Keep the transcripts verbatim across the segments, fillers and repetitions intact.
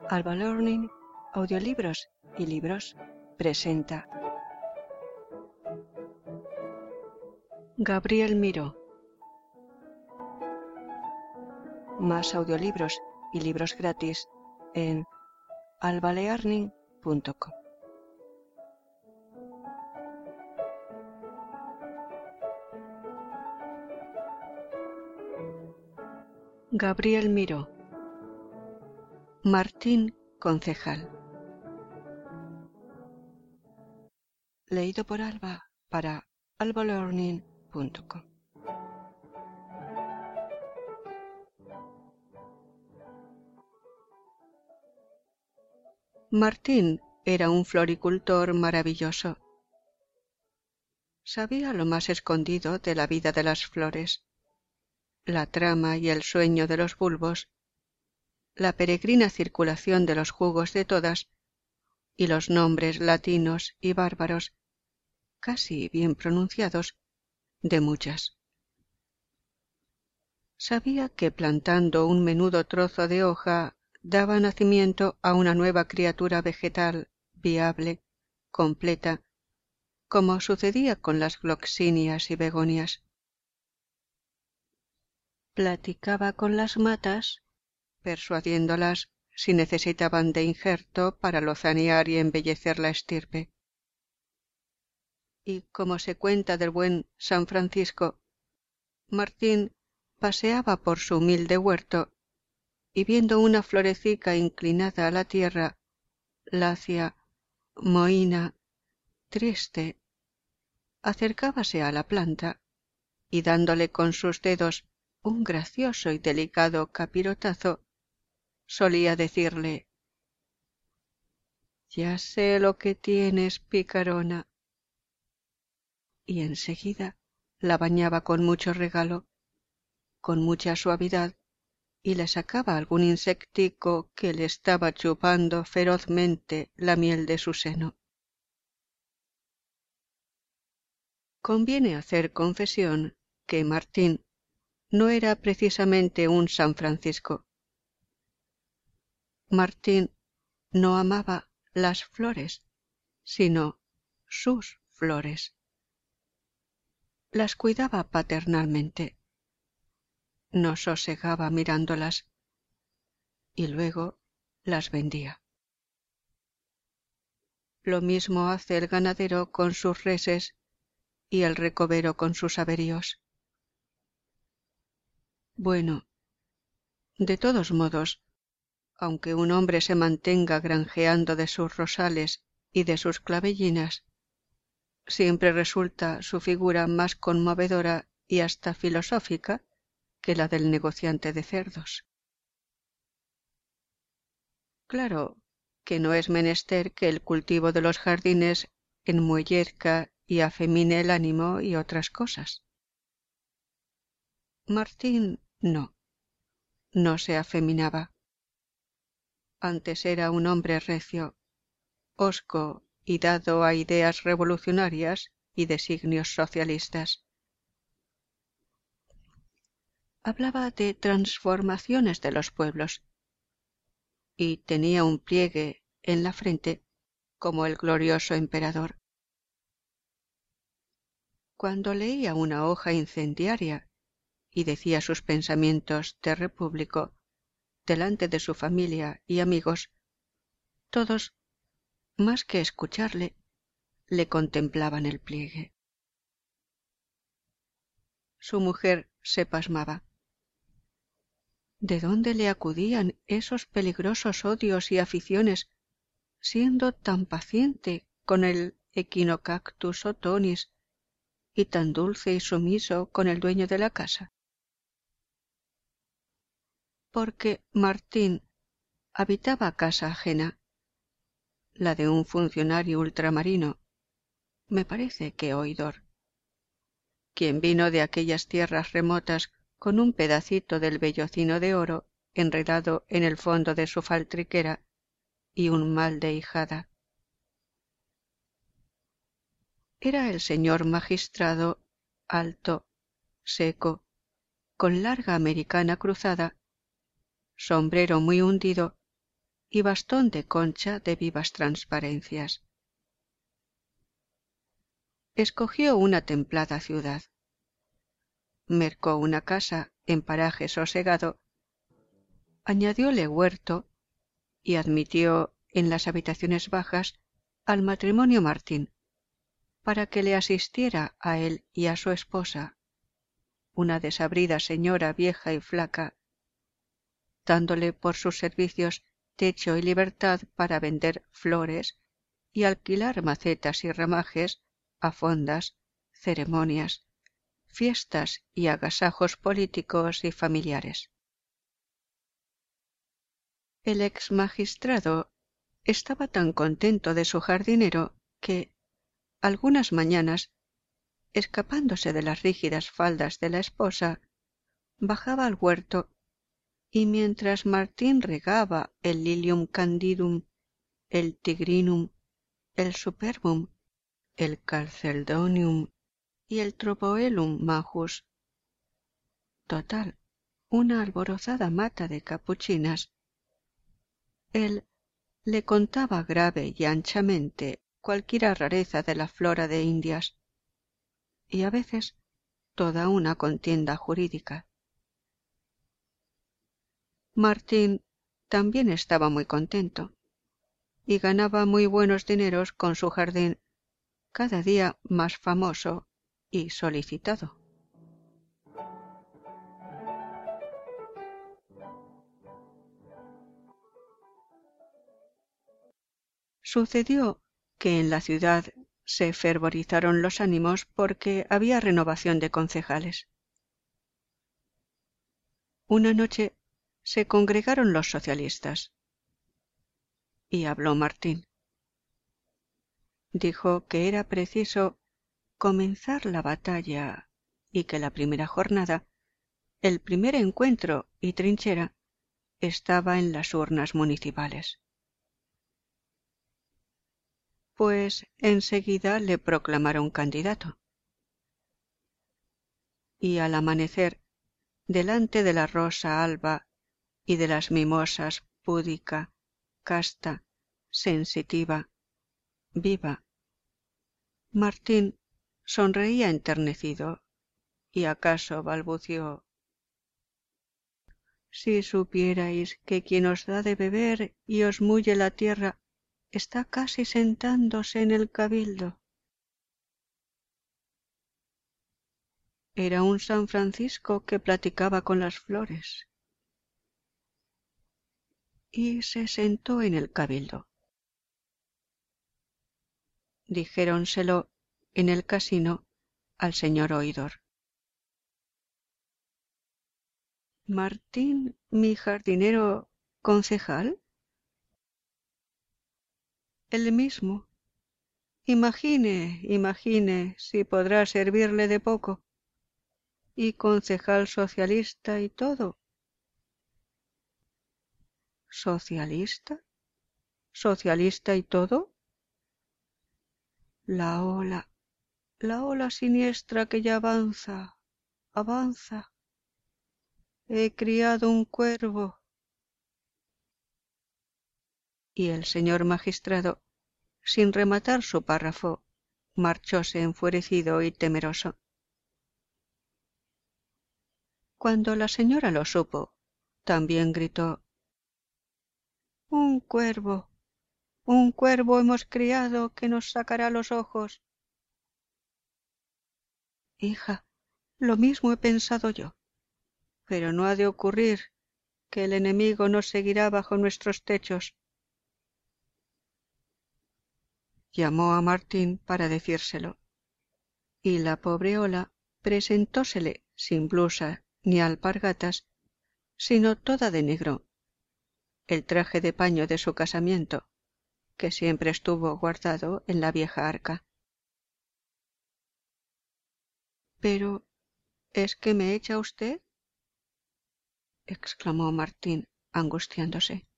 Alba Learning, audiolibros y libros, presenta Gabriel Miró. Más audiolibros y libros gratis en alba learning punto com. Gabriel Miró. Martín Concejal. Leído por Alba para alba learning punto com. Martín era un floricultor maravilloso. Sabía lo más escondido de la vida de las flores, la trama y el sueño de los bulbos, la peregrina circulación de los jugos de todas y los nombres latinos y bárbaros, casi bien pronunciados, de muchas. Sabía que plantando un menudo trozo de hoja daba nacimiento a una nueva criatura vegetal viable, completa, como sucedía con las gloxinias y begonias. Platicaba con las matas, persuadiéndolas si necesitaban de injerto para lozanear y embellecer la estirpe. Y como se cuenta del buen San Francisco, Martín paseaba por su humilde huerto y viendo una florecica inclinada a la tierra, lacia, mohína, triste, acercábase a la planta y dándole con sus dedos un gracioso y delicado capirotazo, solía decirle: «Ya sé lo que tienes, picarona», y enseguida la bañaba con mucho regalo, con mucha suavidad, y le sacaba algún insectico que le estaba chupando ferozmente la miel de su seno. Conviene hacer confesión que Martín no era precisamente un San Francisco. Martín no amaba las flores, sino sus flores. Las cuidaba paternalmente. No sosegaba mirándolas y luego las vendía. Lo mismo hace el ganadero con sus reses y el recovero con sus averíos. Bueno, de todos modos, aunque un hombre se mantenga granjeando de sus rosales y de sus clavellinas, siempre resulta su figura más conmovedora y hasta filosófica que la del negociante de cerdos. Claro que no es menester que el cultivo de los jardines enmuellezca y afemine el ánimo y otras cosas. Martín no, no se afeminaba. Antes era un hombre recio, hosco y dado a ideas revolucionarias y designios socialistas. Hablaba de transformaciones de los pueblos y tenía un pliegue en la frente como el glorioso emperador. Cuando leía una hoja incendiaria y decía sus pensamientos de repúblico delante de su familia y amigos, todos, más que escucharle, le contemplaban el pliegue. Su mujer se pasmaba. ¿De dónde le acudían esos peligrosos odios y aficiones, siendo tan paciente con el Echinocactus otonis y tan dulce y sumiso con el dueño de la casa? Porque Martín habitaba casa ajena, la de un funcionario ultramarino, me parece que oidor, quien vino de aquellas tierras remotas con un pedacito del vellocino de oro enredado en el fondo de su faltriquera y un mal de hijada. Era el señor magistrado alto, seco, con larga americana cruzada, sombrero muy hundido y bastón de concha de vivas transparencias. Escogió una templada ciudad. Mercó una casa en paraje sosegado, añadióle huerto y admitió en las habitaciones bajas al matrimonio Martín, para que le asistiera a él y a su esposa, una desabrida señora vieja y flaca, dándole por sus servicios techo y libertad para vender flores y alquilar macetas y ramajes a fondas, ceremonias, fiestas y agasajos políticos y familiares. El ex magistrado estaba tan contento de su jardinero que, algunas mañanas, escapándose de las rígidas faldas de la esposa, bajaba al huerto y mientras Martín regaba el lilium candidum, el tigrinum, el superbum, el calceldonium y el tropoelum majus, total, una alborozada mata de capuchinas, él le contaba grave y anchamente cualquiera rareza de la flora de Indias, y a veces toda una contienda jurídica. Martín también estaba muy contento y ganaba muy buenos dineros con su jardín, cada día más famoso y solicitado. Sucedió que en la ciudad se fervorizaron los ánimos porque había renovación de concejales. Una noche se congregaron los socialistas y habló Martín. Dijo que era preciso comenzar la batalla y que la primera jornada, el primer encuentro y trinchera, estaba en las urnas municipales. Pues enseguida le proclamaron candidato. Y al amanecer, delante de la rosa alba y de las mimosas púdica, casta, sensitiva, viva, Martín sonreía enternecido y acaso balbució: si supierais que quien os da de beber y os mulle la tierra está casi sentándose en el cabildo. Era un San Francisco que platicaba con las flores. Y se sentó en el cabildo. Dijéronselo en el casino al señor oidor. ¿Martín, mi jardinero, concejal? El mismo. Imagine, imagine si podrá servirle de poco. Y concejal socialista y todo. ¿Socialista? ¿Socialista y todo? La ola, la ola siniestra que ya avanza, avanza. He criado un cuervo. Y el señor magistrado, sin rematar su párrafo, marchóse enfurecido y temeroso. Cuando la señora lo supo, también gritó: un cuervo, un cuervo hemos criado que nos sacará los ojos. Hija, lo mismo he pensado yo, pero no ha de ocurrir que el enemigo nos seguirá bajo nuestros techos. Llamó a Martín para decírselo, y la pobre Ola presentósele sin blusa ni alpargatas, sino toda de negro, el traje de paño de su casamiento, que siempre estuvo guardado en la vieja arca. Pero, ¿es que me echa usted?, exclamó Martín, angustiándose.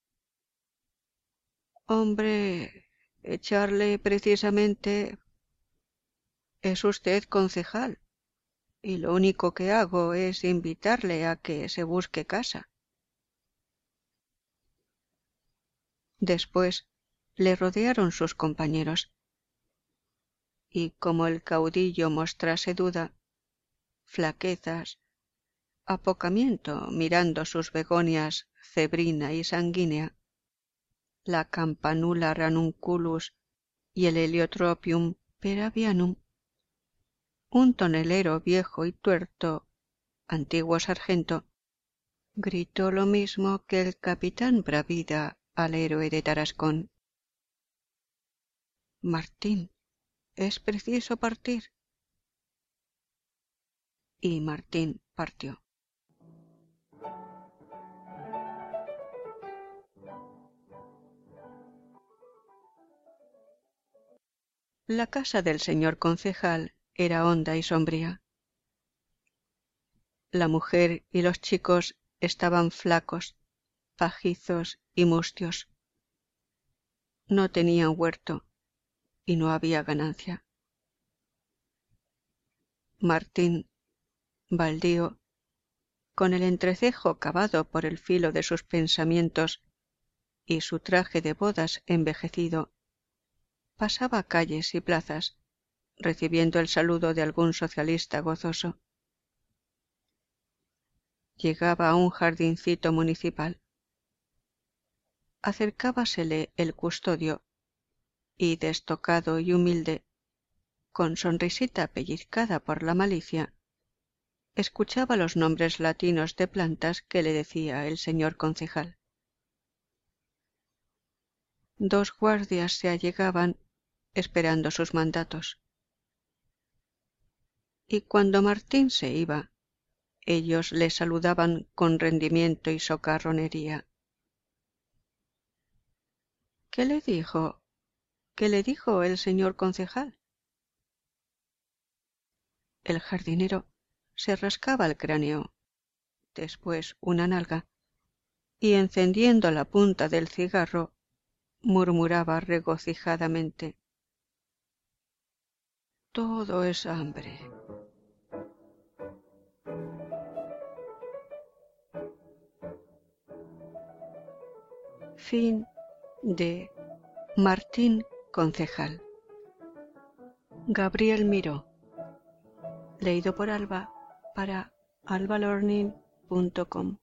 Hombre, echarle precisamente. Es usted concejal, y lo único que hago es invitarle a que se busque casa. Después le rodearon sus compañeros, y como el caudillo mostrase duda, flaquezas, apocamiento mirando sus begonias cebrina y sanguínea, la campanula ranunculus y el heliotropium peravianum, un tonelero viejo y tuerto, antiguo sargento, gritó lo mismo que el capitán Bravida al héroe de Tarascón. Martín, es preciso partir. Y Martín partió. La casa del señor concejal era honda y sombría. La mujer y los chicos estaban flacos, pajizos y mustios. No tenían huerto y no había ganancia. Martín, baldío, con el entrecejo cavado por el filo de sus pensamientos y su traje de bodas envejecido, pasaba calles y plazas, recibiendo el saludo de algún socialista gozoso. Llegaba a un jardincito municipal. Acercábasele el custodio y, destocado y humilde, con sonrisita pellizcada por la malicia, escuchaba los nombres latinos de plantas que le decía el señor concejal. Dos guardias se allegaban esperando sus mandatos. Y cuando Martín se iba, ellos le saludaban con rendimiento y socarronería. ¿Qué le dijo? ¿Qué le dijo el señor concejal? El jardinero se rascaba el cráneo, después una nalga, y encendiendo la punta del cigarro, murmuraba regocijadamente: todo es hambre. Fin de Martín Concejal. Gabriel Miró. Leído por Alba para alba learning punto com.